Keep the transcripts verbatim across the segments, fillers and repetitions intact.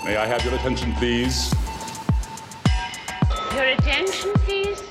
May I have your attention, please? Your attention, please?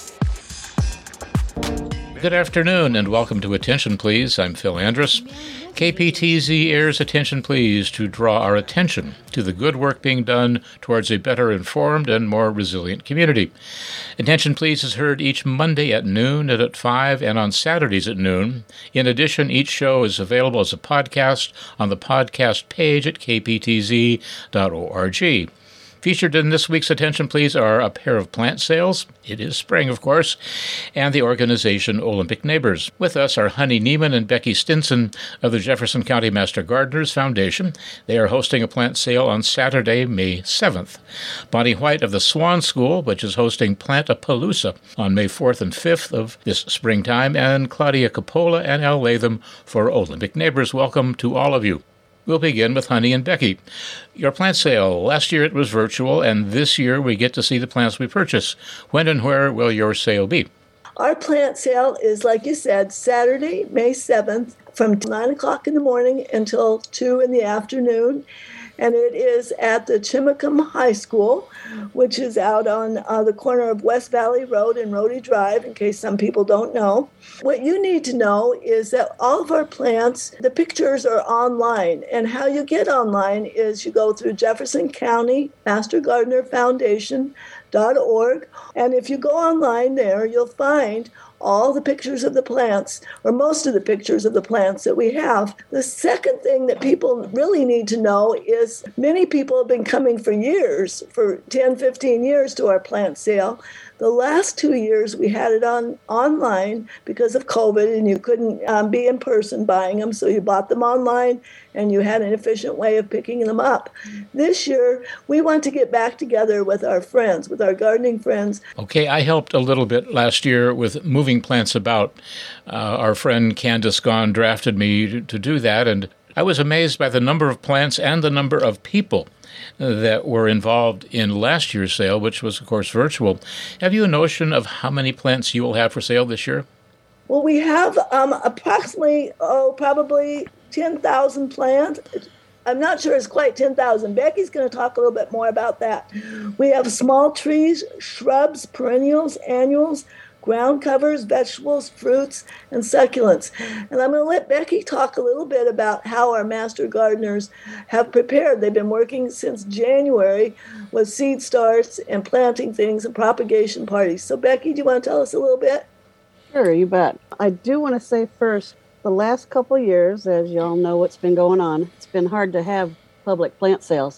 Good afternoon and welcome to Attention Please. I'm Phil Andrus. K P T Z airs Attention Please to draw our attention to the good work being done towards a better informed and more resilient community. Attention Please is heard each Monday at noon and at five and on Saturdays at noon. In addition, each show is available as a podcast on the podcast page at k p t z dot org. Featured in this week's Attention Please are a pair of plant sales, it is spring of course, and the organization Olympic Neighbors. With us are Honey Neiman and Becky Stinson of the Jefferson County Master Gardeners Foundation. They are hosting a plant sale on Saturday, May seventh. Bonnie White of the Swan School, which is hosting Plant-A-Palooza on May fourth and fifth of this springtime, and Claudia Coppola and Al Latham for Olympic Neighbors. Welcome to all of you. We'll begin with Honey and Becky. Your plant sale. Last year it was virtual, and this year we get to see the plants we purchase. When and where will your sale be? Our plant sale is, like you said, Saturday, May seventh, from nine o'clock in the morning until two in the afternoon. And it is at the Chimacum High School, which is out on uh, the corner of West Valley Road and Rhodey Drive, in case some people don't know. What you need to know is that all of our plants, the pictures are online. And how you get online is you go through Jefferson County Master Gardener Foundation dot org. And if you go online there, you'll find all the pictures of the plants, or most of the pictures of the plants that we have. The second thing that people really need to know is many people have been coming for years, for ten, fifteen years to our plant sale. The last two years we had it on online because of COVID, and you couldn't um, be in person buying them, so you bought them online and you had an efficient way of picking them up. This year, we want to get back together with our friends, with our gardening friends. Okay, I helped a little bit last year with moving plants about. Uh, our friend Candace Gahn drafted me to, to do that, and I was amazed by the number of plants and the number of people that were involved in last year's sale, which was, of course, virtual. Have you a notion of how many plants you will have for sale this year? Well, we have um, approximately, oh, probably ten thousand plants. I'm not sure it's quite ten thousand. Becky's going to talk a little bit more about that. We have small trees, shrubs, perennials, annuals, ground covers, vegetables, fruits, and succulents. And I'm going to let Becky talk a little bit about how our master gardeners have prepared. They've been working since January with seed starts and planting things and propagation parties. So Becky, do you want to tell us a little bit? Sure, you bet. I do want to say first, the last couple of years, as you all know what's been going on, it's been hard to have public plant sales.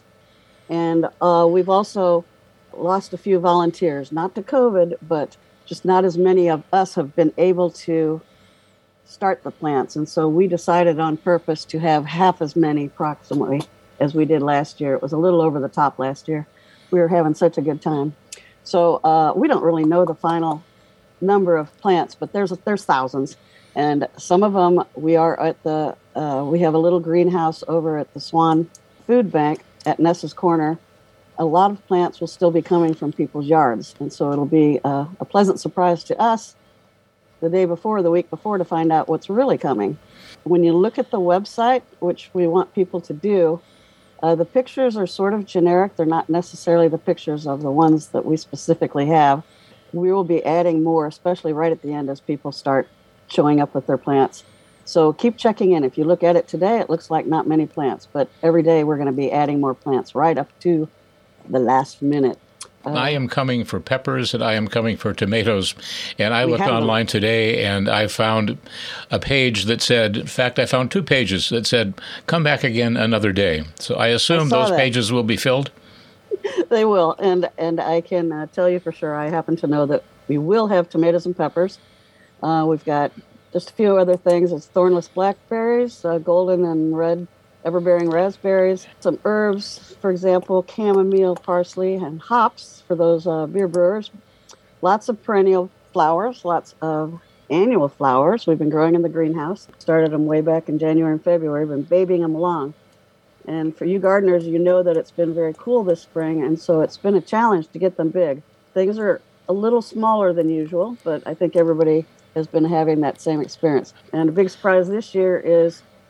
And uh, we've also lost a few volunteers, not to COVID, but just not as many of us have been able to start the plants. And so we decided on purpose to have half as many approximately as we did last year. It was a little over the top last year. We were having such a good time. So uh, we don't really know the final number of plants, but there's there's thousands. And some of them, we are at the, uh, we have a little greenhouse over at the Swan Food Bank at Ness's Corner. A lot of plants will still be coming from people's yards. And so it'll be a, a pleasant surprise to us the day before, the week before, to find out what's really coming. When you look at the website, which we want people to do, uh, the pictures are sort of generic. They're not necessarily the pictures of the ones that we specifically have. We will be adding more, especially right at the end as people start showing up with their plants. So keep checking in. If you look at it today, it looks like not many plants, but every day we're going to be adding more plants right up to the last minute. Uh, I am coming for peppers and I am coming for tomatoes. And I looked online them. today and I found a page that said, in fact, I found two pages that said, come back again another day. So I assume I those that. pages will be filled? They will. And, and I can uh, tell you for sure, I happen to know that we will have tomatoes and peppers. Uh, we've got just a few other things. It's thornless blackberries, uh, golden and red ever-bearing raspberries, some herbs, for example, chamomile, parsley, and hops for those uh, beer brewers. Lots of perennial flowers, lots of annual flowers. We've been growing in the greenhouse. Started them way back in January and February. We've been babying them along. And for you gardeners, you know that it's been very cool this spring, and so it's been a challenge to get them big. Things are a little smaller than usual, but I think everybody has been having that same experience. And a big surprise this year is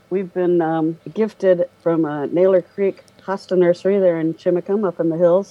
We've been um, gifted from uh, Naylor Creek Hosta Nursery there in Chimacum up in the hills.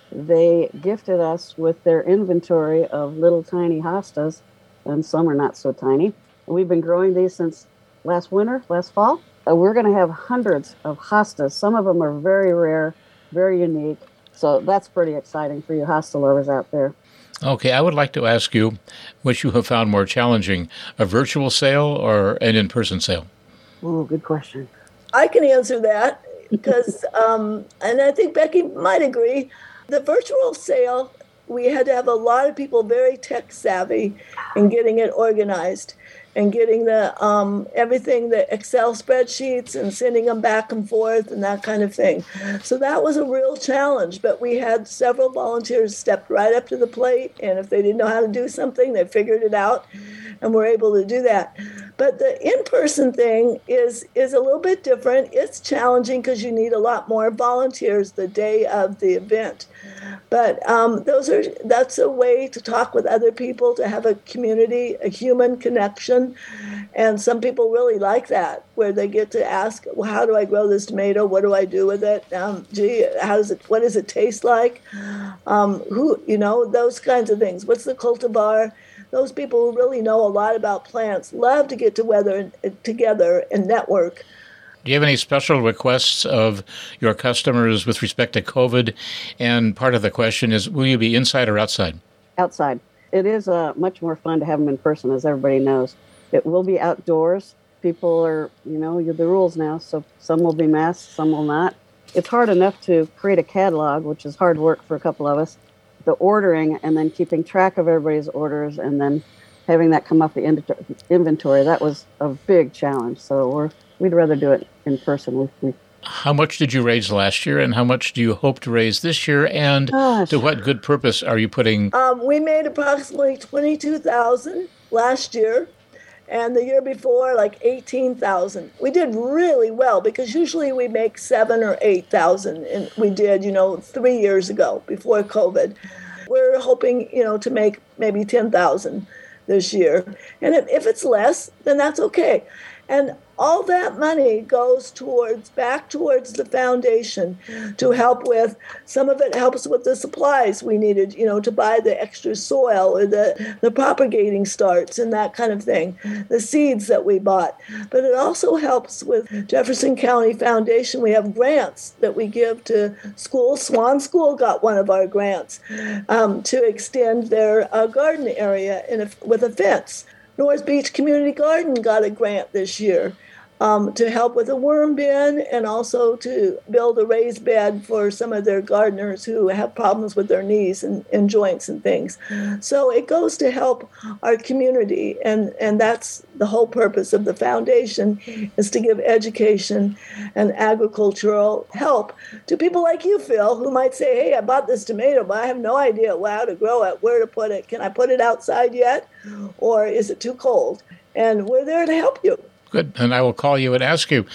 They gifted us with their inventory of little tiny hostas, and some are not so tiny. We've been growing these since last winter, last fall. Uh, we're going to have hundreds of hostas. Some of them are very rare, very unique. So that's pretty exciting for you hosta lovers out there. Okay, I would like to ask you which you have found more challenging, a virtual sale or an in-person sale? Oh, good question. I can answer that because, um, and I think Becky might agree, the virtual sale, we had to have a lot of people very tech savvy in getting it organized and getting the um, everything, the Excel spreadsheets and sending them back and forth and that kind of thing. So that was a real challenge, but we had several volunteers stepped right up to the plate, and if they didn't know how to do something, they figured it out and were able to do that. But the in-person thing is is a little bit different. It's challenging because you need a lot more volunteers the day of the event. But um, those are that's a way to talk with other people, to have a community, a human connection. And some people really like that, where they get to ask, well, how do I grow this tomato? What do I do with it? Um, gee, how does it? What does it taste like? Um, who, you know, those kinds of things. What's the cultivar? Those people who really know a lot about plants love to get together, together and network. Do you have any special requests of your customers with respect to COVID? And part of the question is, will you be inside or outside? Outside. It is uh, much more fun to have them in person, as everybody knows. It will be outdoors. People are, you know, you're the rules now, so some will be masked, some will not. It's hard enough to create a catalog, which is hard work for a couple of us. The ordering and then keeping track of everybody's orders and then having that come off the inventory, that was a big challenge. So we're, we'd rather do it in person. We, we, How much did you raise last year, and how much do you hope to raise this year, and Gosh. to what good purpose are you putting? Um, we made approximately twenty-two thousand dollars last year, and the year before, like eighteen thousand dollars. We did really well because usually we make seven or eight thousand dollars, and we did, you know, three years ago before COVID. We're hoping, you know, to make maybe ten thousand dollars this year. And if, if it's less, then that's okay. And all that money goes towards back towards the foundation to help with, some of it helps with the supplies we needed, you know, to buy the extra soil or the, the propagating starts and that kind of thing, the seeds that we bought. But it also helps with Jefferson County Foundation. We have grants that we give to schools. Swan School got one of our grants um, to extend their uh, garden area in a, with a fence. North Beach Community Garden got a grant this year um, to help with a worm bin and also to build a raised bed for some of their gardeners who have problems with their knees and, and joints and things. So it goes to help our community, and, and that's the whole purpose of the foundation, is to give education and agricultural help to people like you, Phil, who might say, hey, I bought this tomato, but I have no idea how to grow it, where to put it. Can I put it outside yet? Or is it too cold? And we're there to help you. Good, and I will call you and ask you.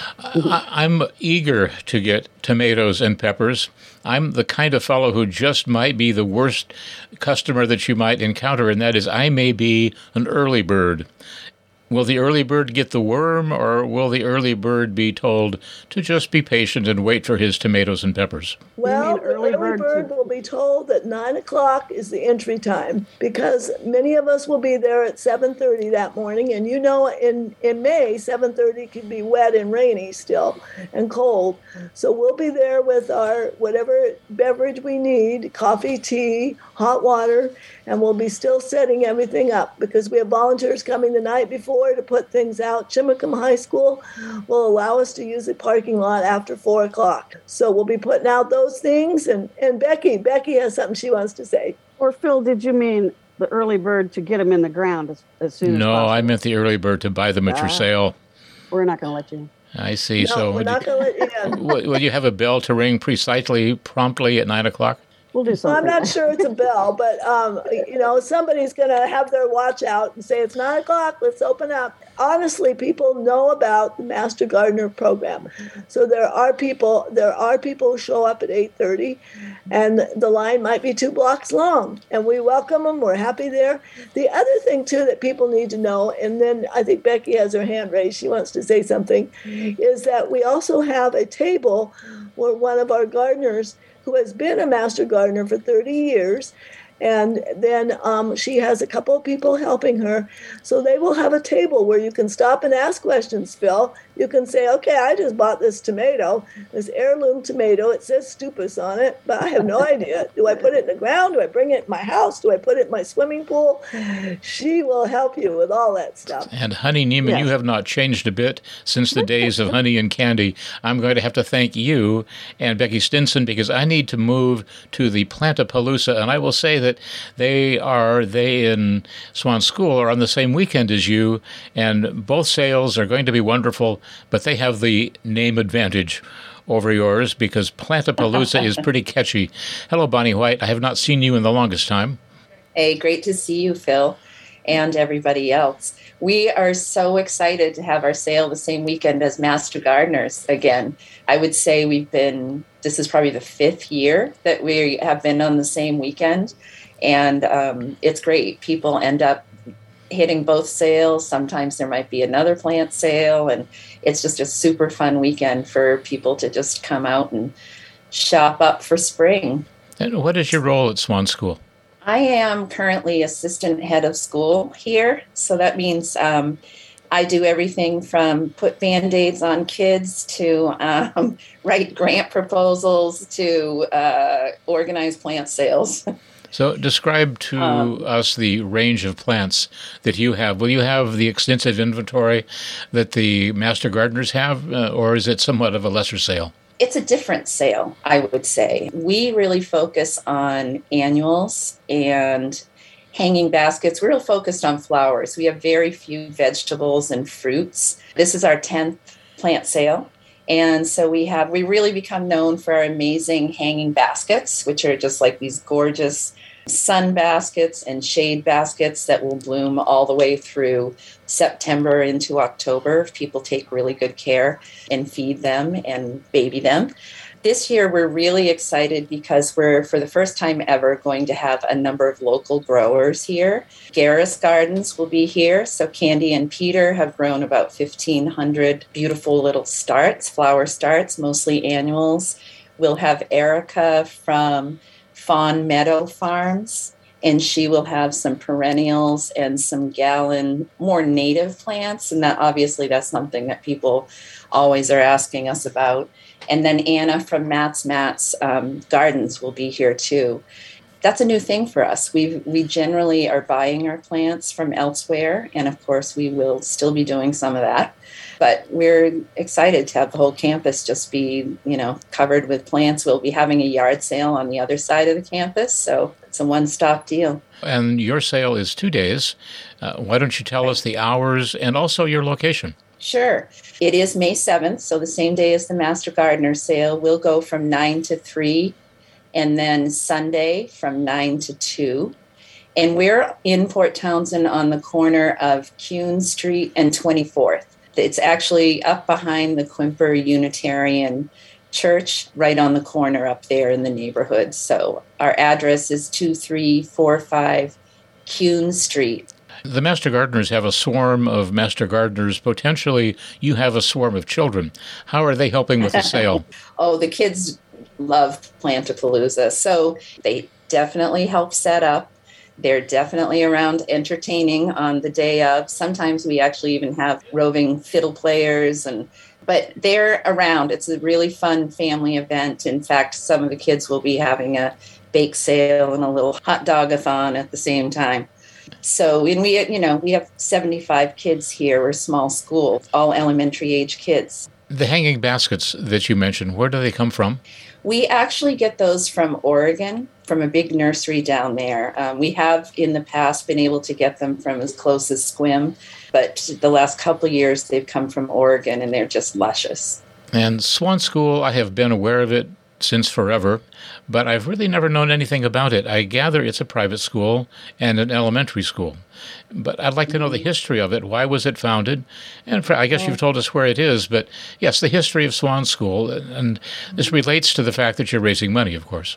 I, I'm eager to get tomatoes and peppers. I'm the kind of fellow who just might be the worst customer that you might encounter, and that is I may be an early bird. Will the early bird get the worm, or will the early bird be told to just be patient and wait for his tomatoes and peppers? Well, the early bird, bird will be told that nine o'clock is the entry time, because many of us will be there at seven thirty that morning. And you know, in, in May, seven thirty can be wet and rainy still and cold. So we'll be there with our whatever beverage we need, coffee, tea, hot water, and we'll be still setting everything up because we have volunteers coming the night before to put things out. Chimacum High School will allow us to use the parking lot after four o'clock. So we'll be putting out those things. And, and Becky, Becky has something she wants to say. Or Phil, did you mean the early bird to get them in the ground as, as soon as no, possible? No, I meant the early bird to buy them at your Ah. sale. We're not going to let you in. I see. No, so we're not going to let you in. will, will you have a bell to ring precisely, promptly at nine o'clock? We'll do Well, something. I'm not sure it's a bell, but um, you know, somebody's going to have their watch out and say it's nine o'clock. Let's open up. honestly, people know about the Master Gardener program. So there are people, there are people who show up at eight thirty, and the line might be two blocks long, and we welcome them. We're happy there. The other thing, too, that people need to know, and then I think Becky has her hand raised, she wants to say something, is that we also have a table where one of our gardeners who has been a Master Gardener for thirty years, and then um, she has a couple of people helping her. So they will have a table where you can stop and ask questions, Phil. You can say, okay, I just bought this tomato, this heirloom tomato. It says Stupus on it, but I have no idea. Do I put it in the ground? Do I bring it in my house? Do I put it in my swimming pool? She will help you with all that stuff. And Honey Neiman, yes. You have not changed a bit since the days of Honey and Candy. I'm going to have to thank you and Becky Stinson because I need to move to the Plantapalooza, and I will say that they are, they in Swan School are on the same weekend as you, and both sales are going to be wonderful, but they have the name advantage over yours because Plantapalooza is pretty catchy. Hello, Bonnie White. I have not seen you in the longest time. Hey, great to see you, Phil, and everybody else. We are so excited to have our sale the same weekend as Master Gardeners again. I would say we've been, this is probably the fifth year that we have been on the same weekend, and um, it's great. People end up hitting both sales. Sometimes there might be another plant sale, and it's just a super fun weekend for people to just come out and shop up for spring. And what is your role at Swan School? I am currently assistant head of school here, so that means um, I do everything from put Band-Aids on kids to um, write grant proposals to uh, organize plant sales. So describe to um, us the range of plants that you have. Will you have the extensive inventory that the Master Gardeners have, uh, or is it somewhat of a lesser sale? It's a different sale, I would say. We really focus on annuals and hanging baskets. We're real focused on flowers. We have very few vegetables and fruits. This is our tenth plant sale. And so we have, we really become known for our amazing hanging baskets, which are just like these gorgeous sun baskets and shade baskets that will bloom all the way through September into October if people take really good care and feed them and baby them. This year, we're really excited because we're, for the first time ever, going to have a number of local growers here. Garris Gardens will be here. So Candy and Peter have grown about fifteen hundred beautiful little starts, flower starts, mostly annuals. We'll have Erica from Fawn Meadow Farms, and she will have some perennials and some gallon, more native plants. And that obviously that's something that people always are asking us about. And then Anna from Matt's Matt's um, Gardens will be here too. That's a new thing for us. We we generally are buying our plants from elsewhere, and of course we will still be doing some of that. But we're excited to have the whole campus just be, you know, covered with plants. We'll be having a yard sale on the other side of the campus, so it's a one-stop deal. And your sale is two days. Uh, why don't you tell us the hours and also your location? Sure. It is May seventh, so the same day as the Master Gardener sale. We'll go from nine to three, and then Sunday from nine to two. And we're in Port Townsend on the corner of Kuhn Street and twenty-fourth. It's actually up behind the Quimper Unitarian Church, right on the corner up there in the neighborhood. So our address is two three four five Kuhn Street. The Master Gardeners have a swarm of Master Gardeners. Potentially, you have a swarm of children. How are they helping with the sale? Oh, the kids love Plantapalooza. So they definitely help set up. They're definitely around entertaining on the day of. Sometimes we actually even have roving fiddle players, and but they're around. It's a really fun family event. In fact, some of the kids will be having a bake sale and a little hot dog-a-thon at the same time. So, and we, you know, we have seventy-five kids here. We're a small school, all elementary age kids. The hanging baskets that you mentioned, where do they come from? We actually get those from Oregon, from a big nursery down there. Um, we have in the past been able to get them from as close as Sequim, but the last couple of years they've come from Oregon, and they're just luscious. And Swan School, I have been aware of it since forever, but I've really never known anything about it. I gather it's a private school and an elementary school. But I'd like to know the history of it. Why was it founded? And for, I guess you've told us where it is, but yes, the history of Swan School. And this relates to the fact that you're raising money, of course.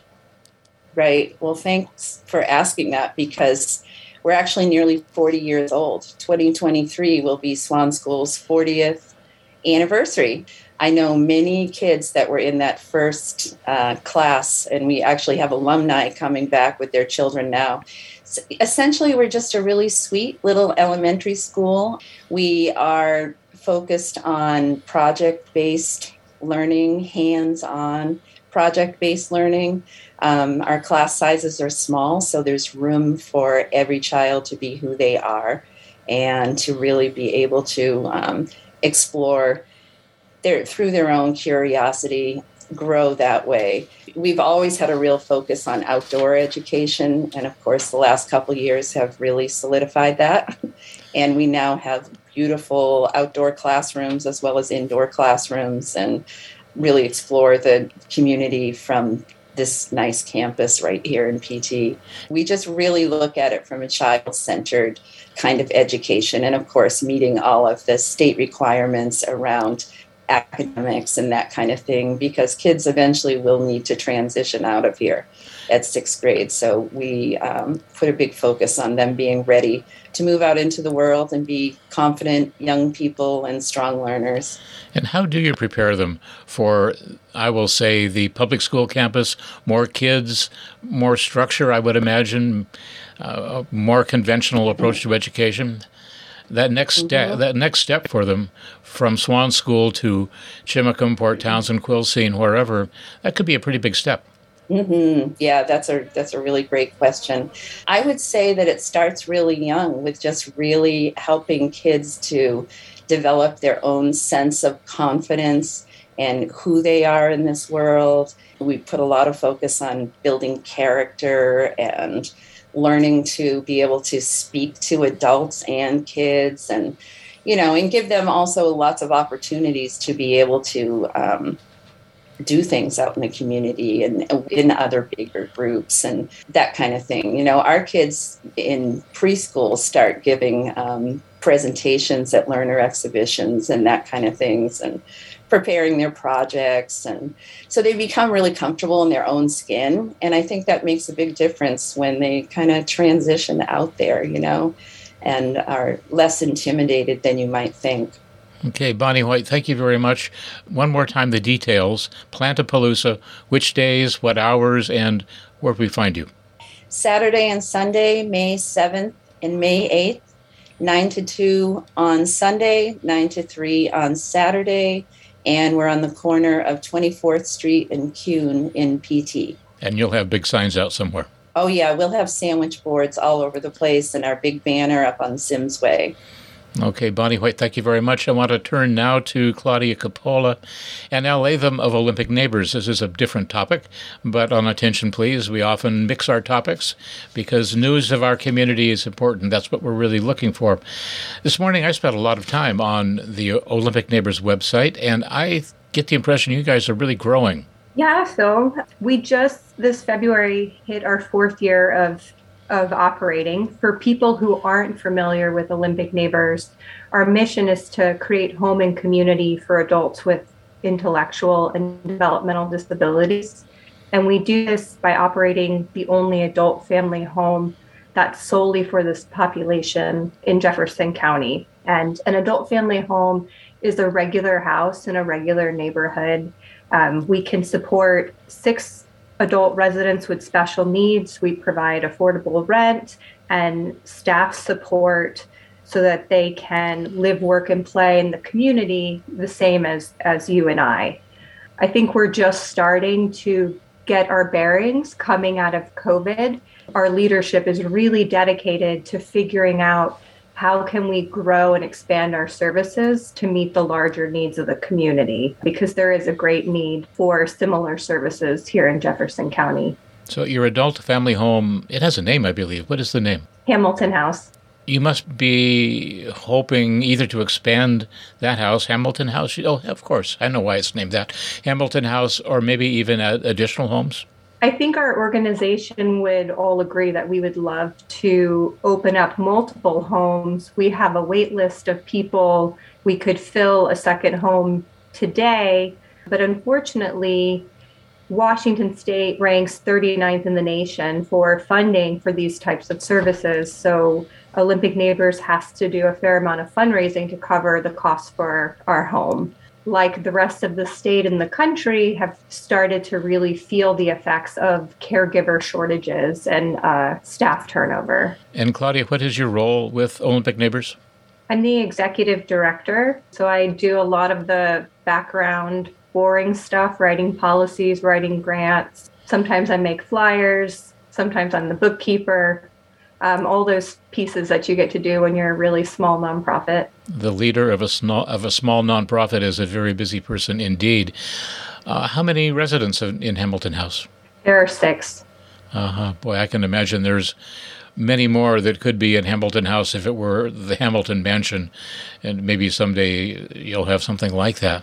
Right. Well, thanks for asking that, because we're actually nearly forty years old. twenty twenty-three will be Swan School's fortieth anniversary. I know many kids that were in that first uh, class, and we actually have alumni coming back with their children now. So essentially, we're just a really sweet little elementary school. We are focused on project-based learning, hands-on project-based learning. Um, our class sizes are small, so there's room for every child to be who they are and to really be able to um, explore their, through their own curiosity, grow that way. We've always had a real focus on outdoor education, and of course the last couple of years have really solidified that. And we now have beautiful outdoor classrooms as well as indoor classrooms, and really explore the community from this nice campus right here in P T. We just really look at it from a child-centered kind of education, and of course meeting all of the state requirements around academics and that kind of thing, because kids eventually will need to transition out of here at sixth grade. So we um, put a big focus on them being ready to move out into the world and be confident young people and strong learners. And how do you prepare them for, I will say, the public school campus? More kids, more structure, I would imagine, uh, a more conventional approach to education. That next step, mm-hmm. that next step for them from Swan School to Chimacum, Port Townsend, Quilcene, wherever, that could be a pretty big step. Mm-hmm. Yeah, that's a that's a really great question. I would say that it starts really young with just really helping kids to develop their own sense of confidence and who they are in this world. We put a lot of focus on building character and learning to be able to speak to adults and kids, and, you know, and give them also lots of opportunities to be able to um, do things out in the community and in other bigger groups and that kind of thing. You know, our kids in preschool start giving um, presentations at learner exhibitions and that kind of things, and preparing their projects. And so they become really comfortable in their own skin. And I think that makes a big difference when they kind of transition out there, you know, and are less intimidated than you might think. Okay, Bonnie White, thank you very much. One more time, the details. Plantapalooza, which days, what hours, and where do we find you? Saturday and Sunday, May seventh and May eighth, nine to two on Sunday, nine to three on Saturday, and we're on the corner of twenty-fourth Street and Kuhn in P T. And you'll have big signs out somewhere. Oh, yeah, we'll have sandwich boards all over the place and our big banner up on Sims Way. Okay, Bonnie White, thank you very much. I want to turn now to Claudia Coppola and Al Latham of Olympic Neighbors. This is a different topic, but on attention, please. We often mix our topics because news of our community is important. That's what we're really looking for. This morning, I spent a lot of time on the Olympic Neighbors website, and I get the impression you guys are really growing. Yeah, Phil. We just this February hit our fourth year of of operating. For people who aren't familiar with Olympic Neighbors, our mission is to create home and community for adults with intellectual and developmental disabilities. And we do this by operating the only adult family home that's solely for this population in Jefferson County. And an adult family home is a regular house in a regular neighborhood. Um, we can support six adult residents with special needs. We provide affordable rent and staff support so that they can live, work, and play in the community the same as, as you and I. I think we're just starting to get our bearings coming out of COVID. Our leadership is really dedicated to figuring out how can we grow and expand our services to meet the larger needs of the community, because there is a great need for similar services here in Jefferson County. So your adult family home, it has a name, I believe. What is the name? Hamilton House. You must be hoping either to expand that house, Hamilton House. Oh, of course. I know why it's named that. Hamilton House, or maybe even additional homes? I think our organization would all agree that we would love to open up multiple homes. We have a wait list of people. We could fill a second home today, but unfortunately, Washington State ranks thirty-ninth in the nation for funding for these types of services. So Olympic Neighbors has to do a fair amount of fundraising to cover the cost for our home. Like the rest of the state and the country, have started to really feel the effects of caregiver shortages and uh, staff turnover. And Claudia, what is your role with Olympic Neighbors? I'm the executive director, so I do a lot of the background boring stuff, writing policies, writing grants. Sometimes I make flyers. Sometimes I'm the bookkeeper. Um, all those pieces that you get to do when you're a really small nonprofit. The leader of a small, of a small nonprofit is a very busy person indeed. Uh, how many residents in Hamilton House? There are six. Uh-huh. Boy, I can imagine there's many more that could be in Hamilton House if it were the Hamilton Mansion, and maybe someday you'll have something like that.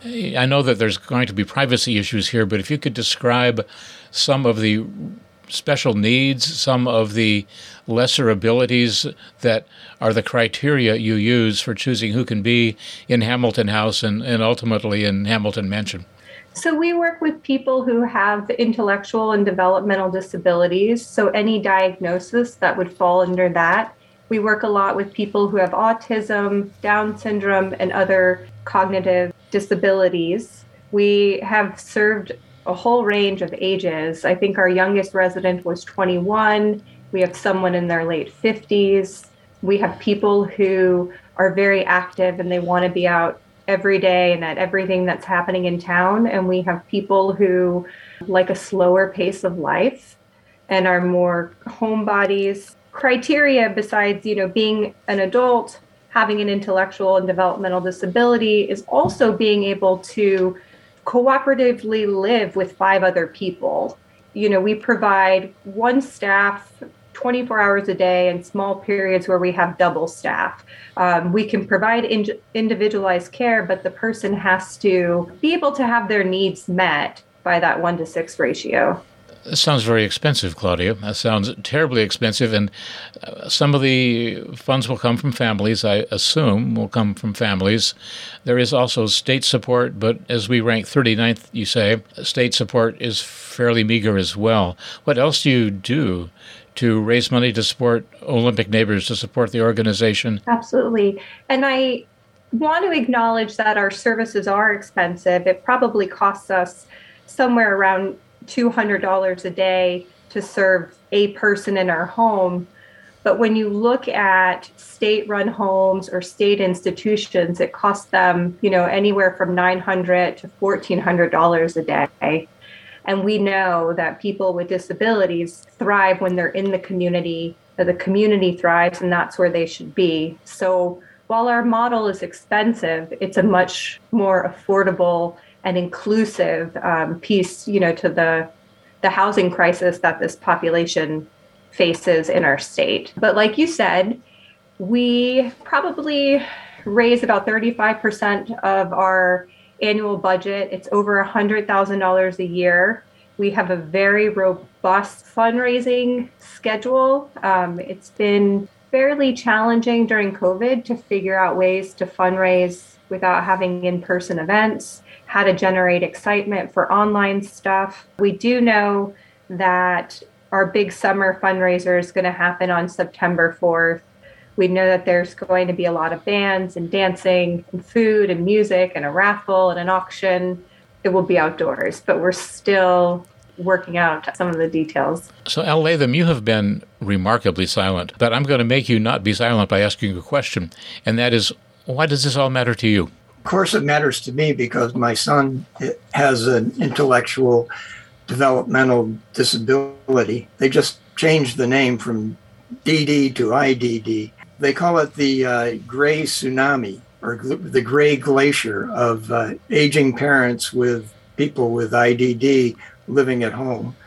I know that there's going to be privacy issues here, but if you could describe some of the special needs, some of the lesser abilities that are the criteria you use for choosing who can be in Hamilton House and, and ultimately in Hamilton Mansion. So we work with people who have intellectual and developmental disabilities. So any diagnosis that would fall under that. We work a lot with people who have autism, Down syndrome, and other cognitive disabilities. We have served a whole range of ages. I think our youngest resident was twenty-one. We have someone in their late fifties. We have people who are very active and they want to be out every day and at everything that's happening in town. And we have people who like a slower pace of life and are more homebodies. Criteria besides, you know, being an adult, having an intellectual and developmental disability is also being able to cooperatively live with five other people. You know, we provide one staff twenty-four hours a day and small periods where we have double staff. Um, we can provide in- individualized care, but the person has to be able to have their needs met by that one to six ratio. That sounds very expensive, Claudia. That sounds terribly expensive. And uh, some of the funds will come from families, I assume, will come from families. There is also state support, but as we rank thirty-ninth, you say, state support is fairly meager as well. What else do you do to raise money to support Olympic Neighbors, to support the organization? Absolutely. And I want to acknowledge that our services are expensive. It probably costs us somewhere around two hundred dollars a day to serve a person in our home. But when you look at state-run homes or state institutions, it costs them, you know, anywhere from nine hundred dollars to fourteen hundred dollars a day. And we know that people with disabilities thrive when they're in the community, that the community thrives, and that's where they should be. So while our model is expensive, it's a much more affordable and inclusive um, piece, you know, to the the housing crisis that this population faces in our state. But like you said, we probably raise about thirty-five percent of our annual budget. It's over one hundred thousand dollars a year. We have a very robust fundraising schedule. Um, it's been fairly challenging during COVID to figure out ways to fundraise without having in-person events, how to generate excitement for online stuff. We do know that our big summer fundraiser is going to happen on September fourth. We know that there's going to be a lot of bands and dancing and food and music and a raffle and an auction. It will be outdoors, but we're still working out some of the details. So, Al Latham, you have been remarkably silent, but I'm going to make you not be silent by asking you a question, and that is, why does this all matter to you? Of course it matters to me because my son has an intellectual developmental disability. They just changed the name from D D to I D D. They call it the uh, gray tsunami or gl- the gray glacier of uh, aging parents with people with I D D living at home.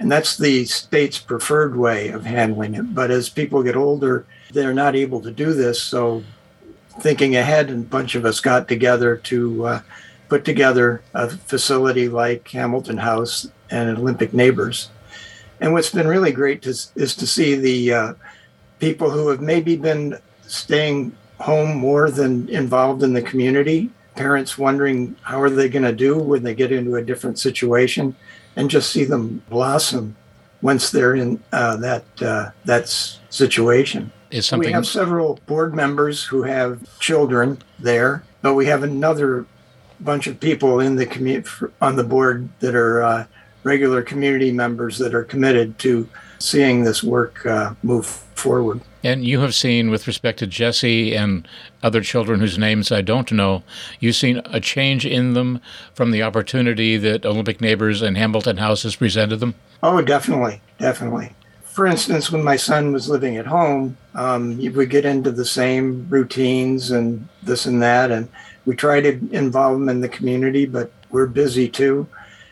And that's the state's preferred way of handling it. But as people get older, they're not able to do this. So thinking ahead, a bunch of us got together to uh, put together a facility like Hamilton House and Olympic Neighbors. And what's been really great to, is to see the uh, people who have maybe been staying home more than involved in the community, parents wondering how are they going to do when they get into a different situation, and just see them blossom once they're in uh, that uh, that situation. Is something... We have several board members who have children there, but we have another bunch of people in the commu- on the board that are uh, regular community members that are committed to seeing this work uh, move forward. And you have seen, with respect to Jesse and other children whose names I don't know, you've seen a change in them from the opportunity that Olympic Neighbors and Hamilton House has presented them? Oh, definitely, definitely. For instance, when my son was living at home, um, we get into the same routines and this and that, and we try to involve him in the community, but we're busy too.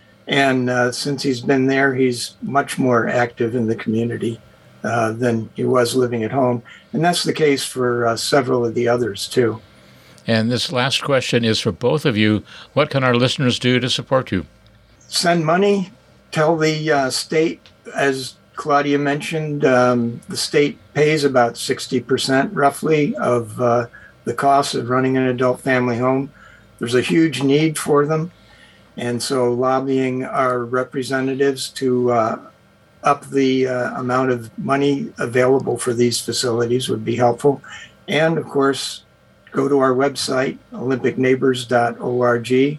And uh, since he's been there, he's much more active in the community uh, than he was living at home. And that's the case for uh, several of the others too. And this last question is for both of you. What can our listeners do to support you? Send money. Tell the uh, state, as Claudia mentioned, um, the state pays about sixty percent roughly of uh, the cost of running an adult family home. There's a huge need for them. And so lobbying our representatives to uh, up the uh, amount of money available for these facilities would be helpful. And of course, go to our website, olympic neighbors dot org,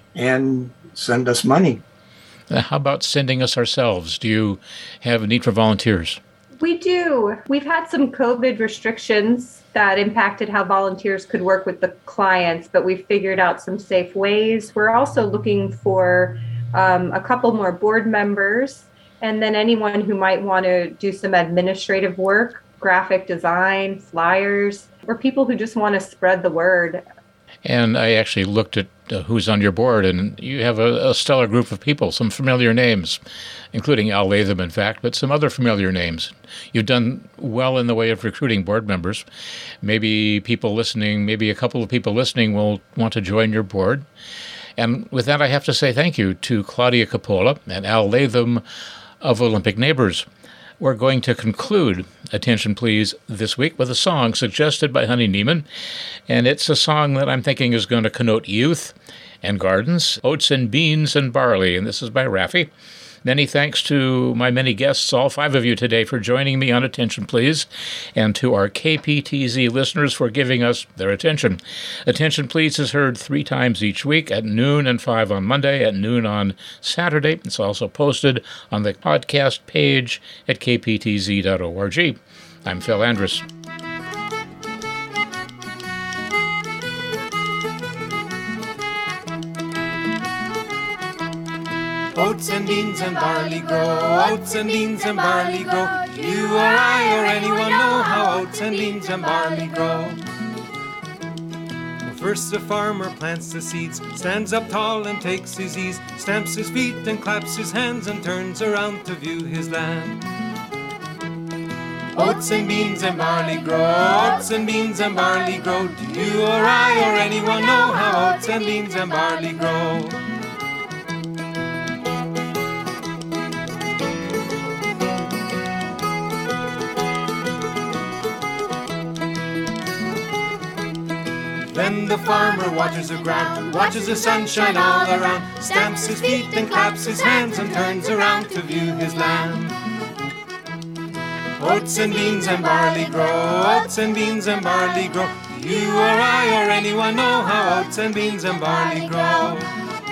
and send us money. How about sending us ourselves? Do you have a need for volunteers? We do. We've had some COVID restrictions that impacted how volunteers could work with the clients, but we've figured out some safe ways. We're also looking for um, a couple more board members, and then anyone who might want to do some administrative work, graphic design, flyers, or people who just want to spread the word. And I actually looked at uh, who's on your board, and you have a, a stellar group of people, some familiar names, including Al Latham, in fact, but some other familiar names. You've done well in the way of recruiting board members. Maybe people listening, maybe a couple of people listening will want to join your board. And with that, I have to say thank you to Claudia Coppola and Al Latham of Olympic Neighbors. We're going to conclude Attention Please this week with a song suggested by Honey Neiman, and it's a song that I'm thinking is going to connote youth and gardens, oats and beans and barley, and this is by Raffi. Many thanks to my many guests, all five of you today, for joining me on Attention Please, and to our K P T Z listeners for giving us their attention. Attention Please is heard three times each week, at noon and five on Monday, at noon on Saturday. It's also posted on the podcast page at k p t z dot org. I'm Phil Andrus. Oats and beans and barley grow, oats and beans and barley grow. You or I or anyone know how oats and beans and barley grow. Well, first the farmer plants the seeds, stands up tall and takes his ease, stamps his feet and claps his hands and turns around to view his land. Oats and beans and barley grow, oats and beans and barley grow. Do you or I or anyone know how oats and beans and barley grow? Then the farmer watches the ground, watches the sunshine all around, stamps his feet and claps his hands and turns around to view his land. Oats and beans and barley grow, oats and beans and barley grow. Do you or I or anyone know how oats and beans and barley grow?